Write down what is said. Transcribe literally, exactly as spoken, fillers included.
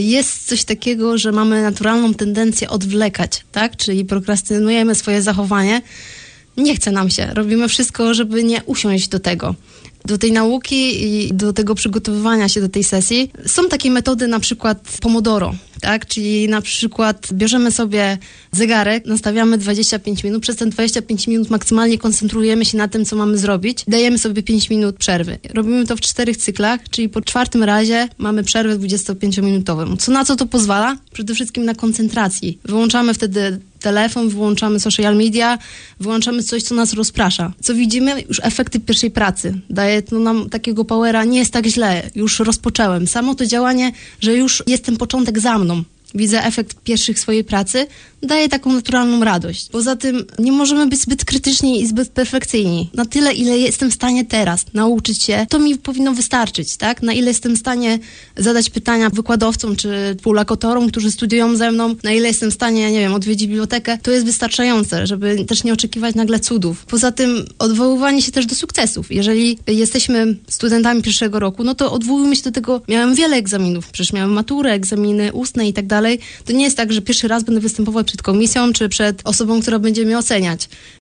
jest coś takiego, że mamy naturalną tendencję odwlekać, tak? Czyli prokrastynujemy swoje zachowanie. Nie chce nam się. Robimy wszystko, żeby nie usiąść do tego. Do tej nauki i do tego przygotowywania się do tej sesji. Są takie metody, na przykład Pomodoro, tak? Czyli na przykład bierzemy sobie zegarek, nastawiamy dwadzieścia pięć minut, przez ten dwadzieścia pięć minut maksymalnie koncentrujemy się na tym, co mamy zrobić. Dajemy sobie pięć minut przerwy. Robimy to w czterech cyklach, czyli po czwartym razie mamy przerwę dwudziestopięciominutową. Co na co to pozwala? Przede wszystkim na koncentracji. Wyłączamy wtedy telefon, wyłączamy social media, wyłączamy coś, co nas rozprasza. Co widzimy? Już efekty pierwszej pracy. Daje to nam takiego powera, nie jest tak źle, już rozpocząłem. Samo to działanie, że już jest ten początek za mną. Widzę efekt pierwszych swojej pracy, daje taką naturalną radość. Poza tym nie możemy być zbyt krytyczni i zbyt perfekcyjni. Na tyle, ile jestem w stanie teraz nauczyć się, to mi powinno wystarczyć, tak? Na ile jestem w stanie zadać pytania wykładowcom czy współlokatorom, którzy studiują ze mną, na ile jestem w stanie, nie wiem, odwiedzić bibliotekę, to jest wystarczające, żeby też nie oczekiwać nagle cudów. Poza tym odwoływanie się też do sukcesów. Jeżeli jesteśmy studentami pierwszego roku, no to odwołujmy się do tego. Miałem wiele egzaminów, przecież miałem maturę, egzaminy ustne i tak dalej. To nie jest tak, że pierwszy raz będę występować przed komisją, czy przed osobą, która będzie mnie oceniać.